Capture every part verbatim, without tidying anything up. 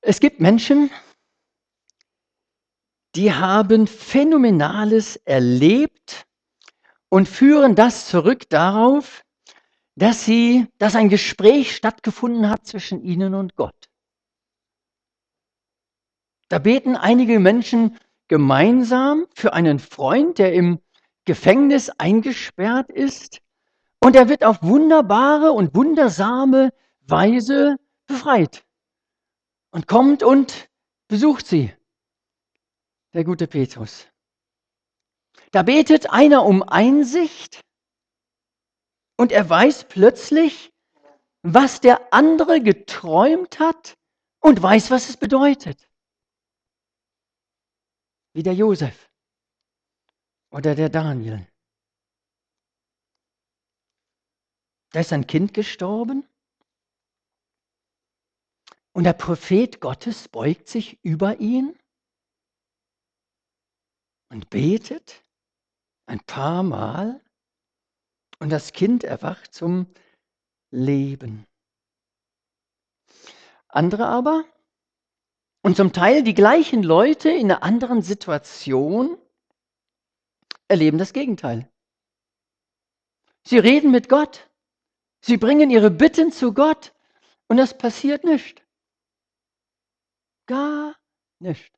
Es gibt Menschen, die haben Phänomenales erlebt und führen das zurück darauf, dass sie, dass ein Gespräch stattgefunden hat zwischen ihnen und Gott. Da beten einige Menschen gemeinsam für einen Freund, der im Gefängnis eingesperrt ist, und er wird auf wunderbare und wundersame Weise befreit und kommt und besucht sie, der gute Petrus. Da betet einer um Einsicht und er weiß plötzlich, was der andere geträumt hat und weiß, was es bedeutet. Wie der Josef oder der Daniel. Da ist ein Kind gestorben und der Prophet Gottes beugt sich über ihn und betet ein paar Mal und das Kind erwacht zum Leben. Andere aber, und zum Teil die gleichen Leute in einer anderen Situation, erleben das Gegenteil. Sie reden mit Gott, sie bringen ihre Bitten zu Gott und es passiert nichts. Gar nichts.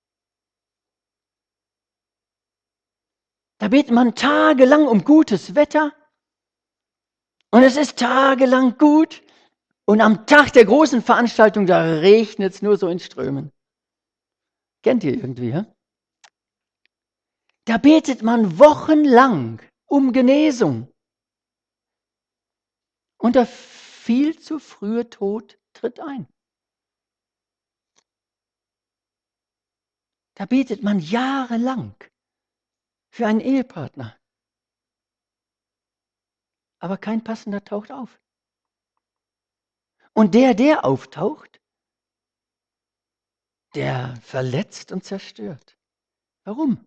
Da betet man tagelang um gutes Wetter und es ist tagelang gut und am Tag der großen Veranstaltung, da regnet es nur so in Strömen. Kennt ihr irgendwie, ja? Da betet man wochenlang um Genesung und der viel zu frühe Tod tritt ein. Da betet man jahrelang für einen Ehepartner. Aber kein passender taucht auf. Und der, der auftaucht, der verletzt und zerstört. Warum?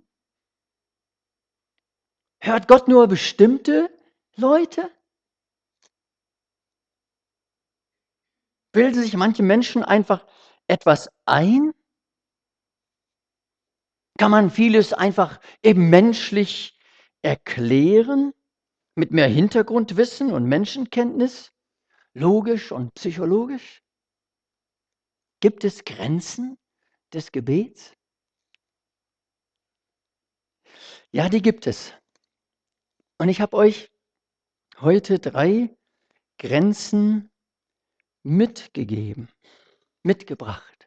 Hört Gott nur bestimmte Leute? Bilden sich manche Menschen einfach etwas ein? Kann man vieles einfach eben menschlich erklären? Mit mehr Hintergrundwissen und Menschenkenntnis? Logisch und psychologisch? Gibt es Grenzen des Gebets? Ja, die gibt es. Und ich habe euch heute drei Grenzen mitgegeben, mitgebracht.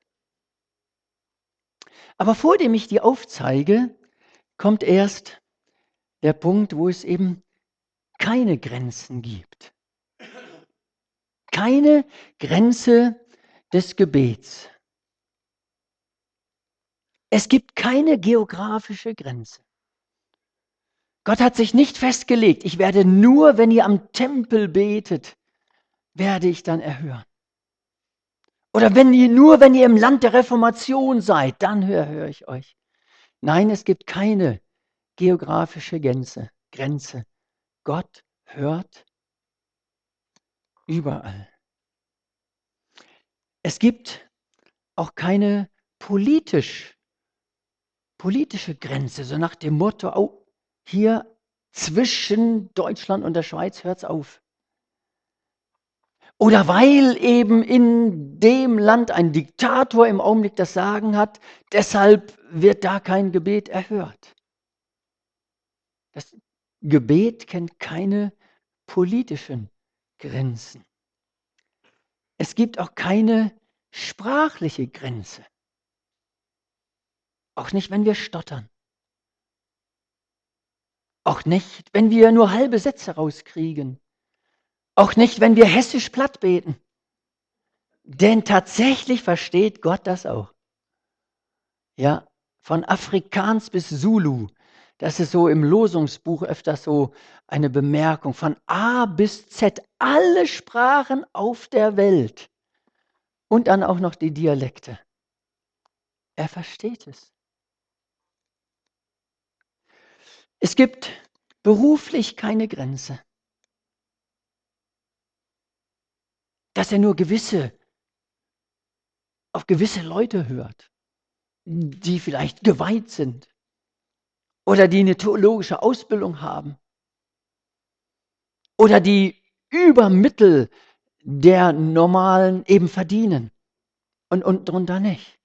Aber vor dem ich die aufzeige, kommt erst der Punkt, wo es eben keine Grenzen gibt. Keine Grenze des Gebets. Es gibt keine geografische Grenze. Gott hat sich nicht festgelegt, ich werde nur, wenn ihr am Tempel betet, werde ich dann erhören. Oder wenn ihr nur, wenn ihr im Land der Reformation seid, dann höre, höre ich euch. Nein, es gibt keine geografische Grenze. Grenze. Gott hört überall. Es gibt auch keine politisch, politische Grenze, so nach dem Motto, oh, hier zwischen Deutschland und der Schweiz hört es auf. Oder weil eben in dem Land ein Diktator im Augenblick das Sagen hat, deshalb wird da kein Gebet erhört. Das Gebet kennt keine politischen Grenzen. Es gibt auch keine sprachliche Grenze. Auch nicht, wenn wir stottern. Auch nicht, wenn wir nur halbe Sätze rauskriegen. Auch nicht, wenn wir hessisch platt beten. Denn tatsächlich versteht Gott das auch. Ja, von Afrikaans bis Zulu. Das ist so im Losungsbuch öfters so eine Bemerkung. Von A bis Z. Alle Sprachen auf der Welt. Und dann auch noch die Dialekte. Er versteht es. Es gibt beruflich keine Grenze. Dass er nur gewisse auf gewisse Leute hört, die vielleicht geweiht sind oder die eine theologische Ausbildung haben oder die über Mittel der normalen eben verdienen und, und drunter nicht.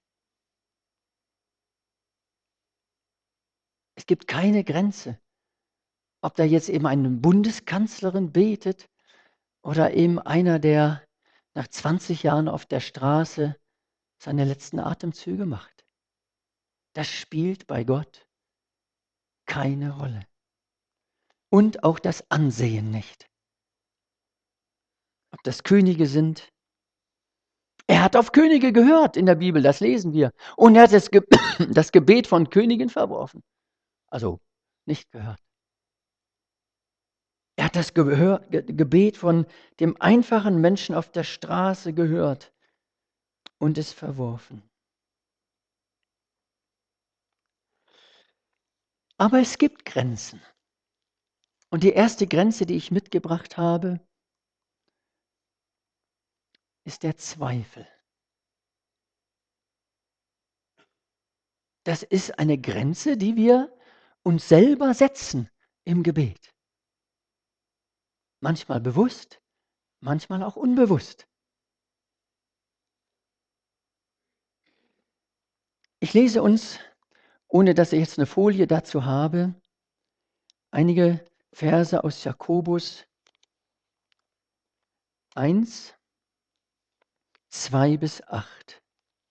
Es gibt keine Grenze, ob da jetzt eben eine Bundeskanzlerin betet oder eben einer, der nach zwanzig Jahren auf der Straße seine letzten Atemzüge macht. Das spielt bei Gott keine Rolle. Und auch das Ansehen nicht. Ob das Könige sind. Er hat auf Könige gehört in der Bibel, das lesen wir. Und er hat das, Ge das Gebet von Königen verworfen. Also nicht gehört. Er hat das Gehör, Ge Gebet von dem einfachen Menschen auf der Straße gehört und es verworfen. Aber es gibt Grenzen. Und die erste Grenze, die ich mitgebracht habe, ist der Zweifel. Das ist eine Grenze, die wir uns selber setzen im Gebet. Manchmal bewusst, manchmal auch unbewusst. Ich lese uns, ohne dass ich jetzt eine Folie dazu habe, einige Verse aus Jakobus eins, zwei bis acht.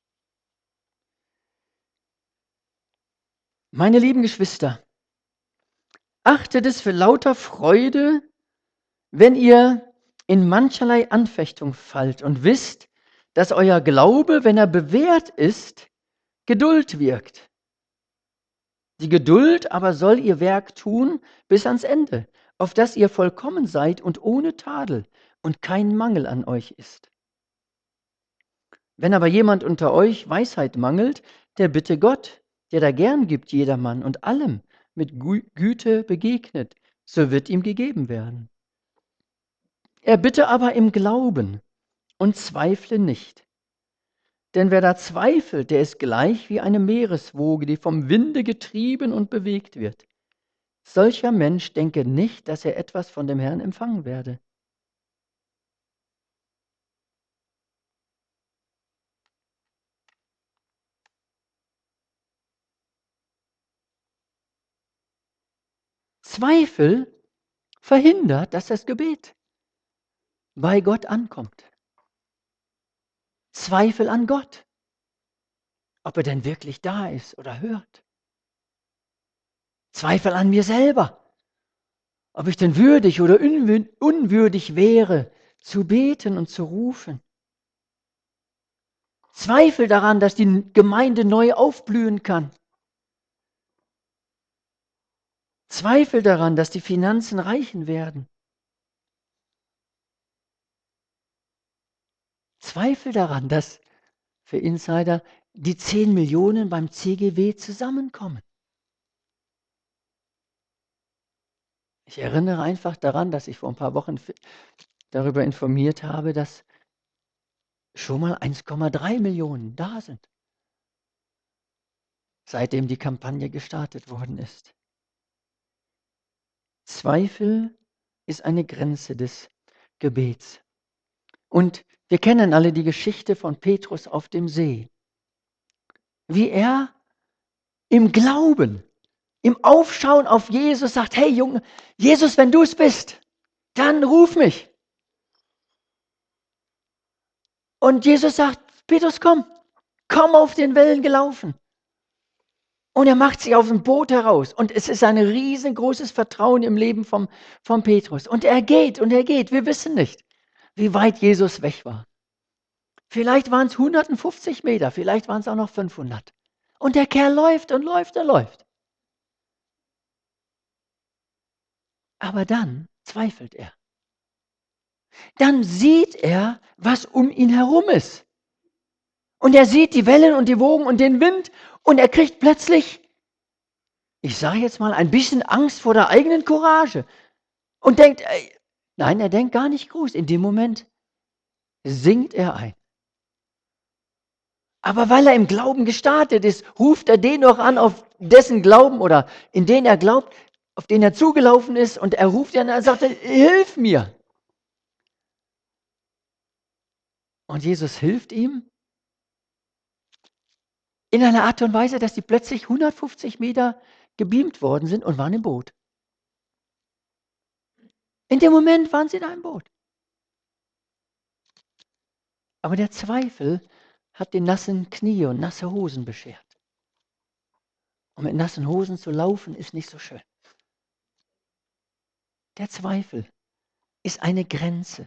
Meine lieben Geschwister, achtet es für lauter Freude, wenn ihr in mancherlei Anfechtung fallt und wisst, dass euer Glaube, wenn er bewährt ist, Geduld wirkt. Die Geduld aber soll ihr Werk tun bis ans Ende, auf dass ihr vollkommen seid und ohne Tadel und kein Mangel an euch ist. Wenn aber jemand unter euch Weisheit mangelt, der bitte Gott, der da gern gibt jedermann und allem mit Gü- Güte begegnet, so wird ihm gegeben werden. Er bitte aber im Glauben und zweifle nicht. Denn wer da zweifelt, der ist gleich wie eine Meereswoge, die vom Winde getrieben und bewegt wird. Solcher Mensch denke nicht, dass er etwas von dem Herrn empfangen werde. Zweifel verhindert, dass das Gebet bei Gott ankommt. Zweifel an Gott, ob er denn wirklich da ist oder hört. Zweifel an mir selber, ob ich denn würdig oder unwürdig wäre, zu beten und zu rufen. Zweifel daran, dass die Gemeinde neu aufblühen kann. Zweifel daran, dass die Finanzen reichen werden. Zweifel daran, dass für Insider die zehn Millionen beim C G W zusammenkommen. Ich erinnere einfach daran, dass ich vor ein paar Wochen darüber informiert habe, dass schon mal eins Komma drei Millionen da sind, seitdem die Kampagne gestartet worden ist. Zweifel ist eine Grenze des Gebets. Und wir kennen alle die Geschichte von Petrus auf dem See, wie er im Glauben, im Aufschauen auf Jesus sagt, hey Junge, Jesus, wenn du es bist, dann ruf mich. Und Jesus sagt, Petrus, komm, komm auf den Wellen gelaufen. Und er macht sich auf ein Boot heraus. Und es ist ein riesengroßes Vertrauen im Leben vom, vom Petrus. Und er geht und er geht. Wir wissen nicht, wie weit Jesus weg war. Vielleicht waren es hundertfünfzig Meter, vielleicht waren es auch noch fünfhundert. Und der Kerl läuft und läuft und läuft. Aber dann zweifelt er. Dann sieht er, was um ihn herum ist. Und er sieht die Wellen und die Wogen und den Wind und er kriegt plötzlich, ich sage jetzt mal, ein bisschen Angst vor der eigenen Courage und denkt, ey, nein, er denkt gar nicht groß. In dem Moment sinkt er ein. Aber weil er im Glauben gestartet ist, ruft er den noch an, auf dessen Glauben oder in den er glaubt, auf den er zugelaufen ist, und er ruft ihn an, er sagt, hilf mir. Und Jesus hilft ihm in einer Art und Weise, dass die plötzlich hundertfünfzig Meter gebeamt worden sind und waren im Boot. In dem Moment waren sie da im Boot. Aber der Zweifel hat den nassen Knie und nasse Hosen beschert. Und mit nassen Hosen zu laufen, ist nicht so schön. Der Zweifel ist eine Grenze.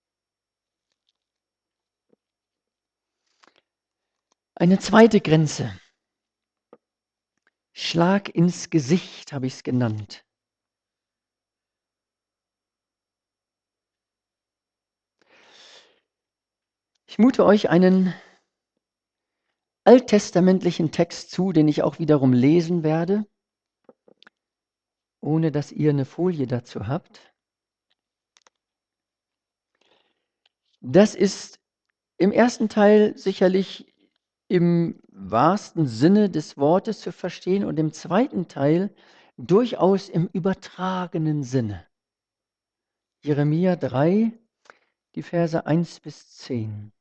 Eine zweite Grenze. Schlag ins Gesicht, habe ich es genannt. Ich mute euch einen alttestamentlichen Text zu, den ich auch wiederum lesen werde, ohne dass ihr eine Folie dazu habt. Das ist im ersten Teil sicherlich im wahrsten Sinne des Wortes zu verstehen und im zweiten Teil durchaus im übertragenen Sinne. Jeremia drei, die Verse eins bis zehn.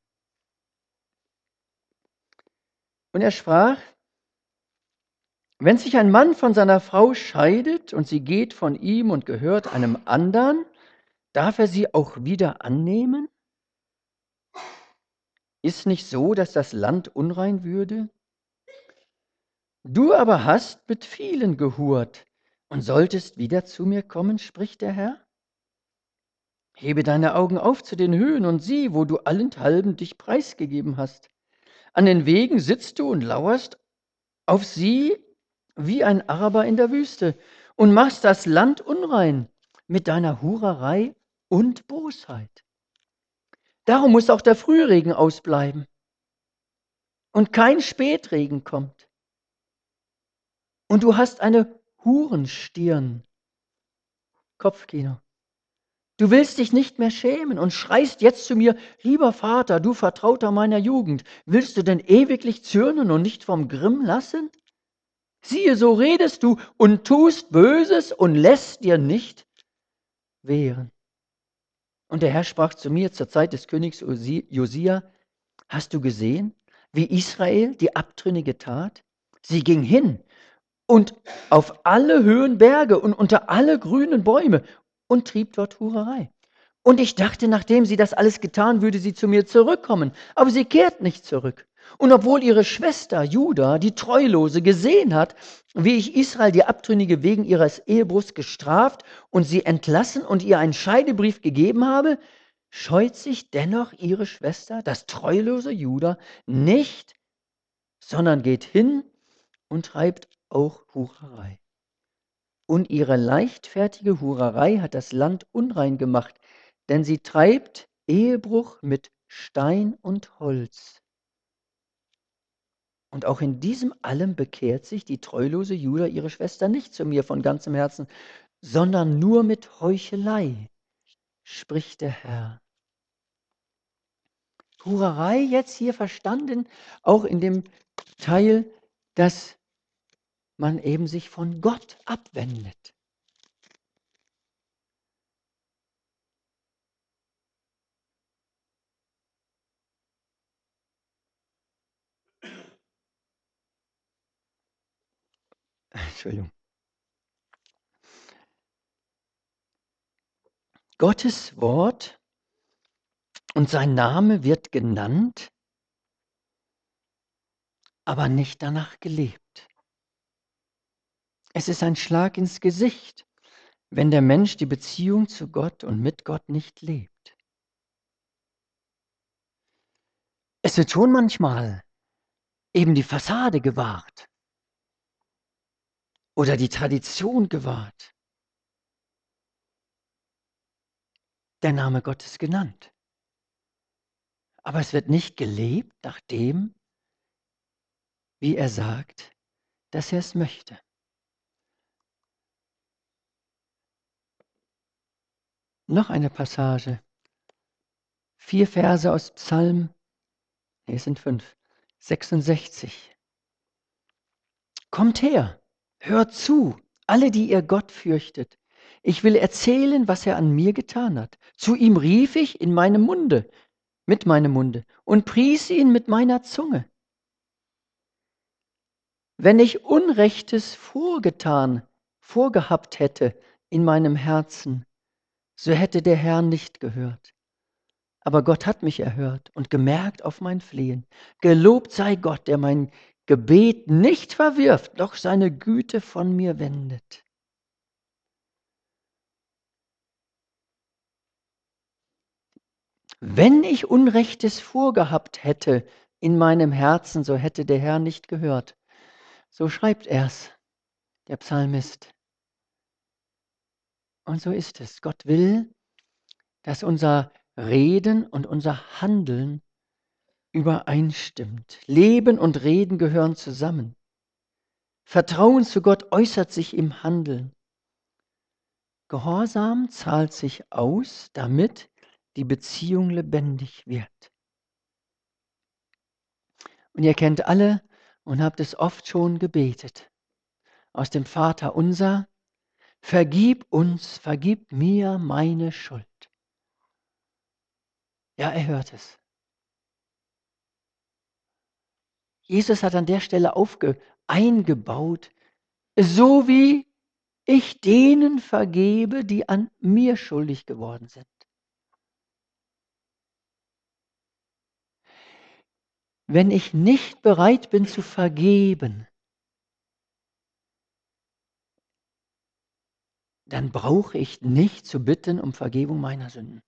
Und er sprach: Wenn sich ein Mann von seiner Frau scheidet und sie geht von ihm und gehört einem anderen, darf er sie auch wieder annehmen? Ist nicht so, dass das Land unrein würde? Du aber hast mit vielen gehurt und solltest wieder zu mir kommen, spricht der Herr. Hebe deine Augen auf zu den Höhen und sieh, wo du allenthalben dich preisgegeben hast. An den Wegen sitzt du und lauerst auf sie wie ein Araber in der Wüste und machst das Land unrein mit deiner Hurerei und Bosheit. Darum muss auch der Frühregen ausbleiben und kein Spätregen kommt. Und du hast eine Hurenstirn. Kopfkino. Du willst dich nicht mehr schämen und schreist jetzt zu mir: Lieber Vater, du Vertrauter meiner Jugend, willst du denn ewiglich zürnen und nicht vom Grimm lassen? Siehe, so redest du und tust Böses und lässt dir nicht wehren. Und der Herr sprach zu mir zur Zeit des Königs Josia: Hast du gesehen, wie Israel die Abtrünnige tat? Sie ging hin und auf alle Höhen Berge und unter alle grünen Bäume und trieb dort Hurerei. Und ich dachte, nachdem sie das alles getan, würde sie zu mir zurückkommen. Aber sie kehrt nicht zurück. Und obwohl ihre Schwester Juda, die Treulose, gesehen hat, wie ich Israel, die Abtrünnige, wegen ihres Ehebruchs gestraft und sie entlassen und ihr einen Scheidebrief gegeben habe, scheut sich dennoch ihre Schwester, das treulose Juda, nicht, sondern geht hin und treibt auch Hurerei. Und ihre leichtfertige Hurerei hat das Land unrein gemacht, denn sie treibt Ehebruch mit Stein und Holz. Und auch in diesem allem bekehrt sich die treulose Juda, ihre Schwester, nicht zu mir von ganzem Herzen, sondern nur mit Heuchelei, spricht der Herr. Hurerei jetzt hier verstanden, auch in dem Teil, dass man eben sich von Gott abwendet. Entschuldigung. Gottes Wort und sein Name wird genannt, aber nicht danach gelebt. Es ist ein Schlag ins Gesicht, wenn der Mensch die Beziehung zu Gott und mit Gott nicht lebt. Es wird schon manchmal eben die Fassade gewahrt oder die Tradition gewahrt. Der Name Gottes genannt. Aber es wird nicht gelebt nach dem, wie er sagt, dass er es möchte. Noch eine Passage. Vier Verse aus Psalm, nee, es sind fünf. sechsundsechzig. Kommt her, hört zu, alle, die ihr Gott fürchtet. Ich will erzählen, was er an mir getan hat. Zu ihm rief ich in meinem Munde, mit meinem Munde, und pries ihn mit meiner Zunge. Wenn ich Unrechtes vorgetan, vorgehabt hätte in meinem Herzen, so hätte der Herr nicht gehört. Aber Gott hat mich erhört und gemerkt auf mein Flehen. Gelobt sei Gott, der mein Gebet nicht verwirft, noch seine Güte von mir wendet. Wenn ich Unrechtes vorgehabt hätte in meinem Herzen, so hätte der Herr nicht gehört. So schreibt er's, der Psalmist. Und so ist es. Gott will, dass unser Reden und unser Handeln übereinstimmt. Leben und Reden gehören zusammen. Vertrauen zu Gott äußert sich im Handeln. Gehorsam zahlt sich aus, damit die Beziehung lebendig wird. Und ihr kennt alle und habt es oft schon gebetet. Aus dem Vater unser, vergib uns, vergib mir meine Schuld. Ja, er hört es. Jesus hat an der Stelle aufge, eingebaut, so wie ich denen vergebe, die an mir schuldig geworden sind. Wenn ich nicht bereit bin zu vergeben, dann brauche ich nicht zu bitten um Vergebung meiner Sünden.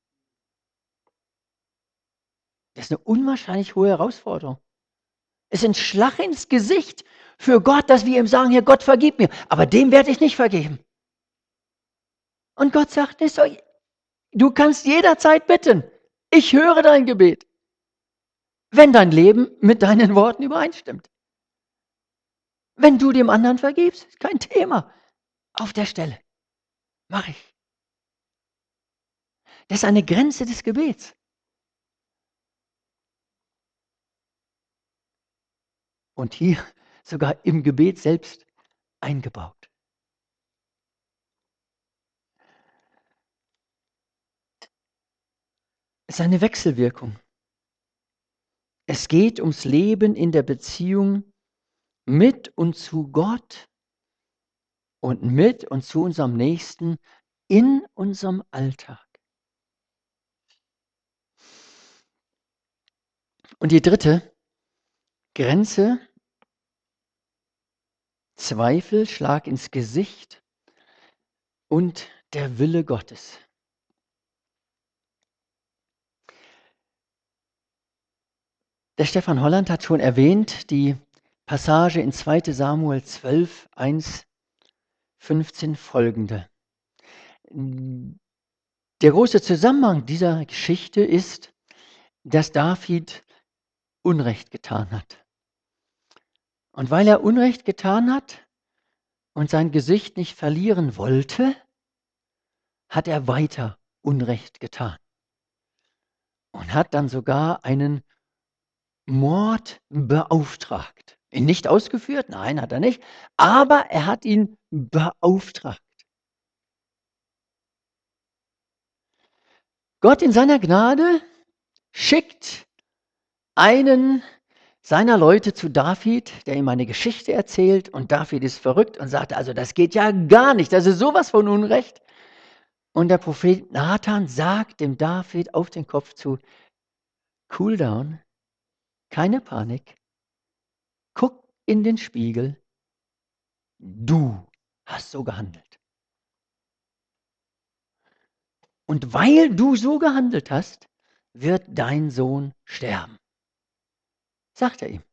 Das ist eine unwahrscheinlich hohe Herausforderung. Es ist ein Schlag ins Gesicht für Gott, dass wir ihm sagen, Herr Gott, vergib mir. Aber dem werde ich nicht vergeben. Und Gott sagt, nicht so, du kannst jederzeit bitten. Ich höre dein Gebet, wenn dein Leben mit deinen Worten übereinstimmt. Wenn du dem anderen vergibst, ist kein Thema. Auf der Stelle. Mache ich. Das ist eine Grenze des Gebets. Und hier sogar im Gebet selbst eingebaut. Es ist eine Wechselwirkung. Es geht ums Leben in der Beziehung mit und zu Gott und mit und zu unserem Nächsten in unserem Alltag. Und die dritte Grenze, Zweifel, Schlag ins Gesicht und der Wille Gottes. Der Stefan Holland hat schon erwähnt, die Passage in zweiter Samuel zwölf, eins, fünfzehn folgende. Der große Zusammenhang dieser Geschichte ist, dass David Unrecht getan hat. Und weil er Unrecht getan hat und sein Gesicht nicht verlieren wollte, hat er weiter Unrecht getan. Und hat dann sogar einen Mord beauftragt. Ihn nicht ausgeführt? Nein, hat er nicht. Aber er hat ihn beauftragt. Gott in seiner Gnade schickt einen seiner Leute zu David, der ihm eine Geschichte erzählt. Und David ist verrückt und sagt, also das geht ja gar nicht. Das ist sowas von Unrecht. Und der Prophet Nathan sagt dem David auf den Kopf zu, cool down, keine Panik, guck in den Spiegel, du hast so gehandelt. Und weil du so gehandelt hast, wird dein Sohn sterben, sagt er ihm.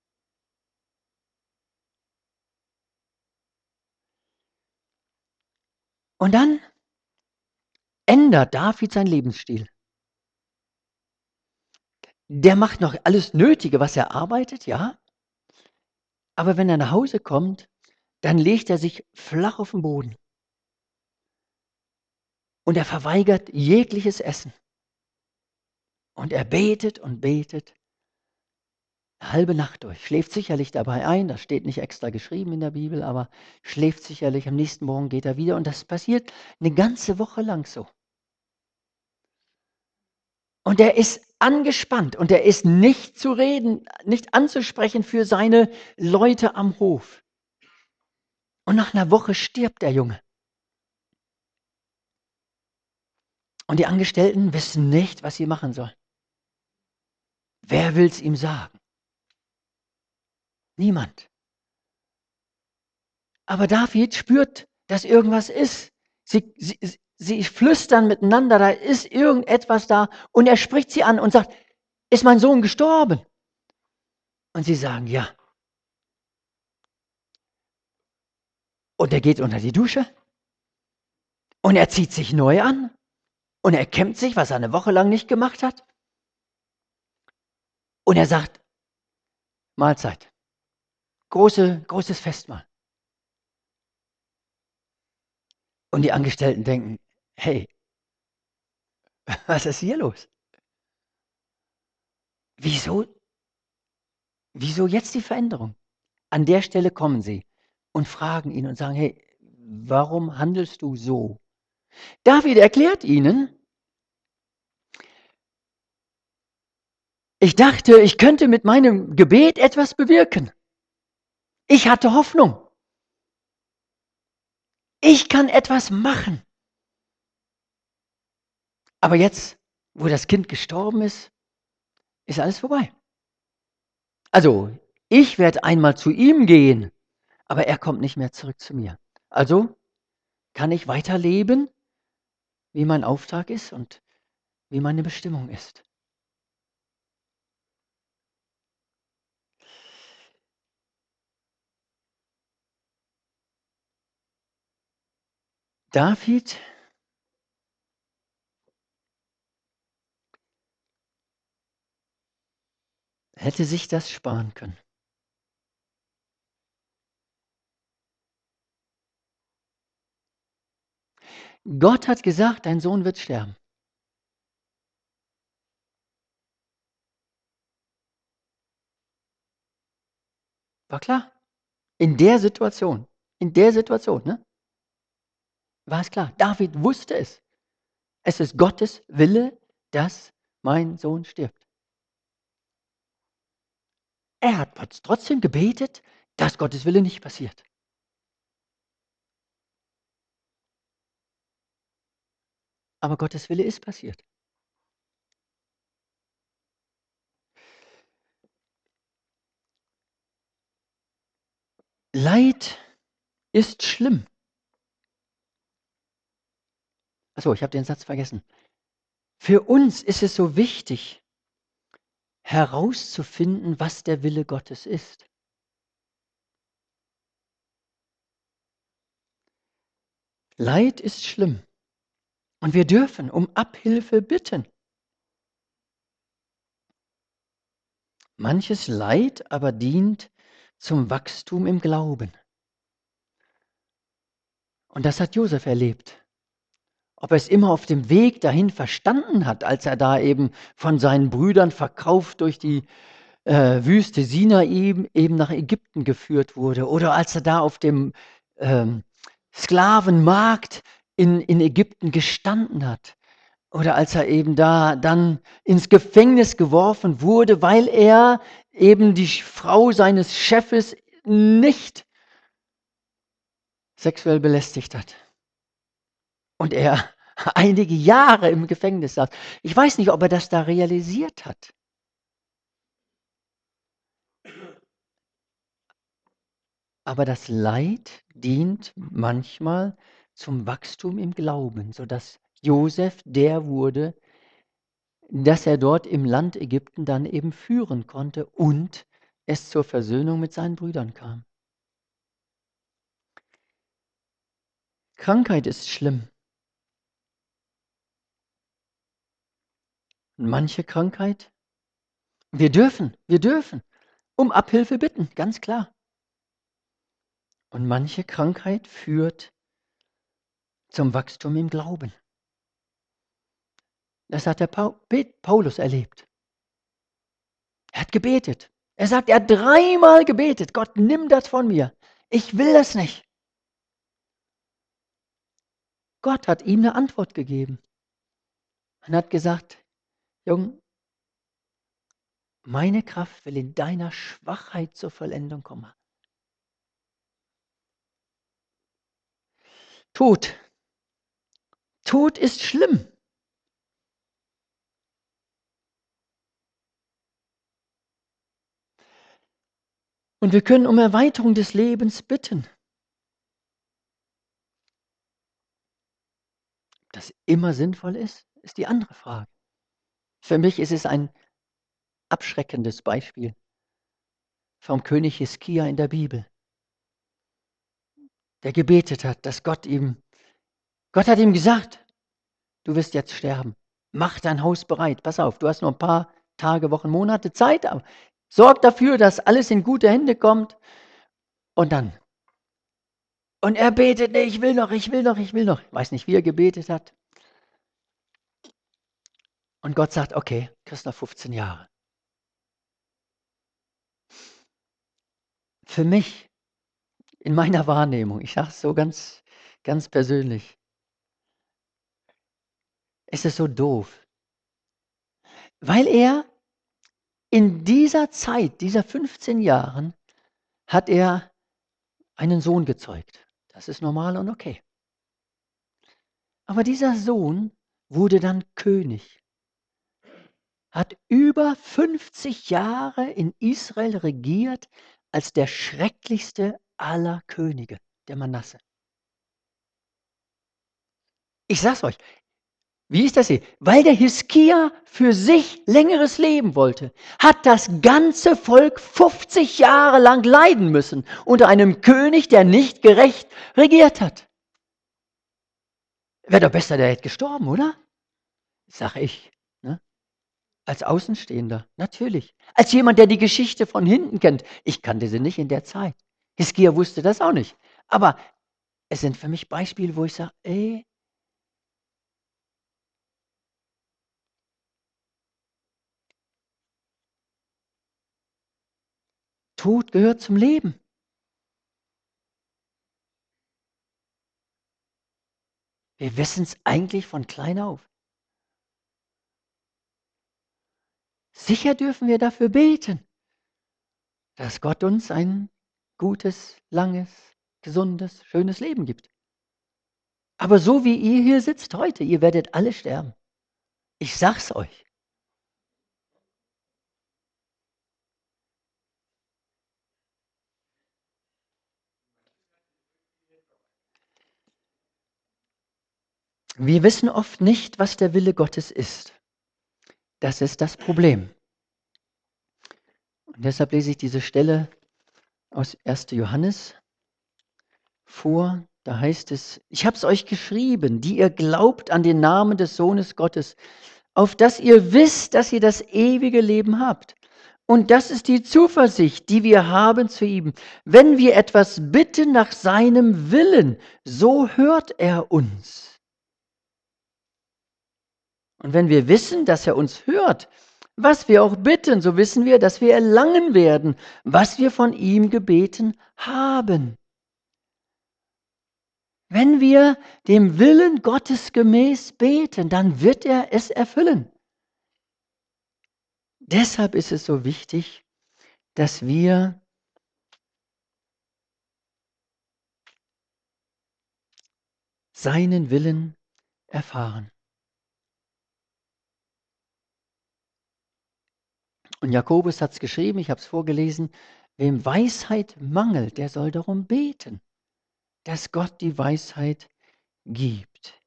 Und dann ändert David seinen Lebensstil. Der macht noch alles Nötige, was er arbeitet, ja. Aber wenn er nach Hause kommt, dann legt er sich flach auf den Boden. Und er verweigert jegliches Essen. Und er betet und betet. Eine halbe Nacht durch, schläft sicherlich dabei ein, das steht nicht extra geschrieben in der Bibel, aber schläft sicherlich, am nächsten Morgen geht er wieder und das passiert eine ganze Woche lang so. Und er ist angespannt und er ist nicht zu reden, nicht anzusprechen für seine Leute am Hof. Und nach einer Woche stirbt der Junge. Und die Angestellten wissen nicht, was sie machen sollen. Wer will's ihm sagen? Niemand. Aber David spürt, dass irgendwas ist. Sie, sie, sie flüstern miteinander, da ist irgendetwas da. Und er spricht sie an und sagt, ist mein Sohn gestorben? Und sie sagen, ja. Und er geht unter die Dusche. Und er zieht sich neu an. Und er kämmt sich, was er eine Woche lang nicht gemacht hat. Und er sagt, Mahlzeit. Große, großes Festmahl. Und die Angestellten denken, hey, was ist hier los? Wieso, wieso jetzt die Veränderung? An der Stelle kommen sie und fragen ihn und sagen, hey, warum handelst du so? David erklärt ihnen, ich dachte, ich könnte mit meinem Gebet etwas bewirken. Ich hatte Hoffnung. Ich kann etwas machen. Aber jetzt, wo das Kind gestorben ist, ist alles vorbei. Also, ich werde einmal zu ihm gehen, aber er kommt nicht mehr zurück zu mir. Also kann ich weiterleben, wie mein Auftrag ist und wie meine Bestimmung ist. David hätte sich das sparen können. Gott hat gesagt, dein Sohn wird sterben. War klar. In der Situation, in der Situation, ne? War es klar. David wusste es. Es ist Gottes Wille, dass mein Sohn stirbt. Er hat trotzdem gebetet, dass Gottes Wille nicht passiert. Aber Gottes Wille ist passiert. Leid ist schlimm. Achso, ich habe den Satz vergessen. Für uns ist es so wichtig, herauszufinden, was der Wille Gottes ist. Leid ist schlimm. Und wir dürfen um Abhilfe bitten. Manches Leid aber dient zum Wachstum im Glauben. Und das hat Josef erlebt. Ob er es immer auf dem Weg dahin verstanden hat, als er da eben von seinen Brüdern verkauft durch die äh, Wüste Sinai eben, eben nach Ägypten geführt wurde, oder als er da auf dem ähm, Sklavenmarkt in, in Ägypten gestanden hat, oder als er eben da dann ins Gefängnis geworfen wurde, weil er eben die Frau seines Chefes nicht sexuell belästigt hat. Und er einige Jahre im Gefängnis saß. Ich weiß nicht, ob er das da realisiert hat. Aber das Leid dient manchmal zum Wachstum im Glauben, sodass Josef der wurde, dass er dort im Land Ägypten dann eben führen konnte und es zur Versöhnung mit seinen Brüdern kam. Krankheit ist schlimm. Und manche Krankheit, wir dürfen, wir dürfen um Abhilfe bitten, ganz klar. Und manche Krankheit führt zum Wachstum im Glauben. Das hat der Paulus erlebt. Er hat gebetet. Er sagt, er hat dreimal gebetet, Gott, nimm das von mir. Ich will das nicht. Gott hat ihm eine Antwort gegeben und hat gesagt, Jung, meine Kraft will in deiner Schwachheit zur Vollendung kommen. Tod. Tod ist schlimm. Und wir können um Erweiterung des Lebens bitten. Ob das immer sinnvoll ist, ist die andere Frage. Für mich ist es ein abschreckendes Beispiel vom König Hiskia in der Bibel, der gebetet hat, dass Gott ihm, Gott hat ihm gesagt, du wirst jetzt sterben. Mach dein Haus bereit. Pass auf, du hast noch ein paar Tage, Wochen, Monate Zeit, aber sorg dafür, dass alles in gute Hände kommt. Und dann. Und er betet, nee, ich will noch, ich will noch, ich will noch. Ich weiß nicht, wie er gebetet hat. Und Gott sagt, okay, kriegst noch fünfzehn Jahre. Für mich, in meiner Wahrnehmung, ich sage es so ganz, ganz persönlich, ist es so doof. Weil er in dieser Zeit, dieser fünfzehn Jahren, hat er einen Sohn gezeugt. Das ist normal und okay. Aber dieser Sohn wurde dann König, hat über fünfzig Jahre in Israel regiert als der schrecklichste aller Könige, der Manasse. Ich sag's euch, wie ist das hier? Weil der Hiskia für sich längeres Leben wollte, hat das ganze Volk fünfzig Jahre lang leiden müssen unter einem König, der nicht gerecht regiert hat. Wäre doch besser, der hätte gestorben, oder? Sag ich. Ne? Als Außenstehender, natürlich. Als jemand, der die Geschichte von hinten kennt. Ich kannte sie nicht in der Zeit. Hiskia wusste das auch nicht. Aber es sind für mich Beispiele, wo ich sage, ey, Tod gehört zum Leben. Wir wissen es eigentlich von klein auf. Sicher dürfen wir dafür beten, dass Gott uns ein gutes, langes, gesundes, schönes Leben gibt. Aber so wie ihr hier sitzt heute, ihr werdet alle sterben. Ich sag's euch. Wir wissen oft nicht, was der Wille Gottes ist. Das ist das Problem. Und deshalb lese ich diese Stelle aus erster Johannes vor. Da heißt es, ich habe es euch geschrieben, die ihr glaubt an den Namen des Sohnes Gottes, auf dass ihr wisst, dass ihr das ewige Leben habt. Und das ist die Zuversicht, die wir haben zu ihm. Wenn wir etwas bitten nach seinem Willen, so hört er uns. Und wenn wir wissen, dass er uns hört, was wir auch bitten, so wissen wir, dass wir erlangen werden, was wir von ihm gebeten haben. Wenn wir dem Willen Gottes gemäß beten, dann wird er es erfüllen. Deshalb ist es so wichtig, dass wir seinen Willen erfahren. Und Jakobus hat es geschrieben, ich habe es vorgelesen, wem Weisheit mangelt, der soll darum beten, dass Gott die Weisheit gibt.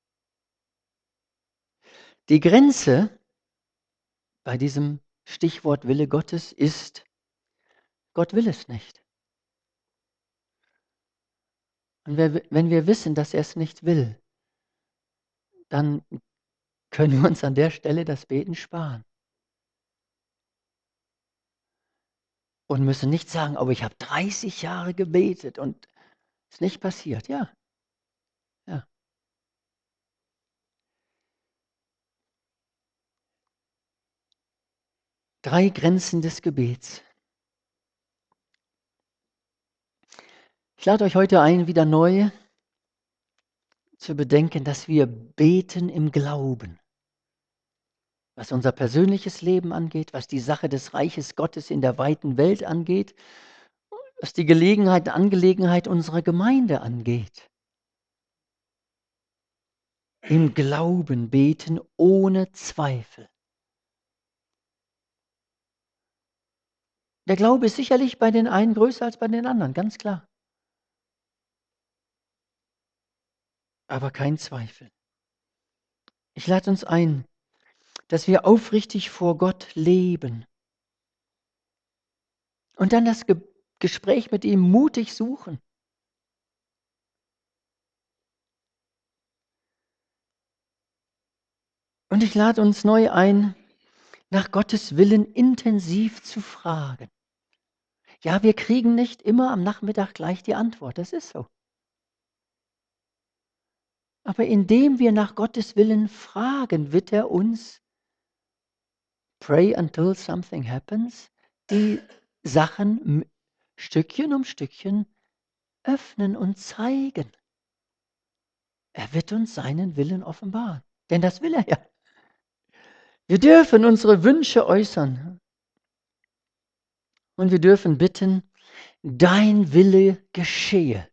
Die Grenze bei diesem Stichwort Wille Gottes ist, Gott will es nicht. Und wenn wir wissen, dass er es nicht will, dann können wir uns an der Stelle das Beten sparen. Und müssen nicht sagen, aber ich habe dreißig Jahre gebetet und es ist nicht passiert. Ja, ja. Drei Grenzen des Gebets. lade euch heute ein, wieder neu zu bedenken, dass wir beten im Glauben, was unser persönliches Leben angeht, was die Sache des Reiches Gottes in der weiten Welt angeht, was die Gelegenheit, Angelegenheit unserer Gemeinde angeht. Im Glauben beten ohne Zweifel. Der Glaube ist sicherlich bei den einen größer als bei den anderen, ganz klar. Aber kein Zweifel. Ich lade uns ein, dass wir aufrichtig vor Gott leben und dann das Ge- Gespräch mit ihm mutig suchen. Und ich lade uns neu ein, nach Gottes Willen intensiv zu fragen. Ja, wir kriegen nicht immer am Nachmittag gleich die Antwort, das ist so. Aber indem wir nach Gottes Willen fragen, wird er uns, pray until something happens, die Sachen m- Stückchen um Stückchen öffnen und zeigen. Er wird uns seinen Willen offenbaren, denn das will er ja. Wir dürfen unsere Wünsche äußern und wir dürfen bitten, dein Wille geschehe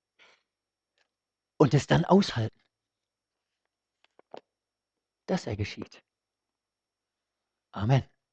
und es dann aushalten, dass er geschieht. Amen.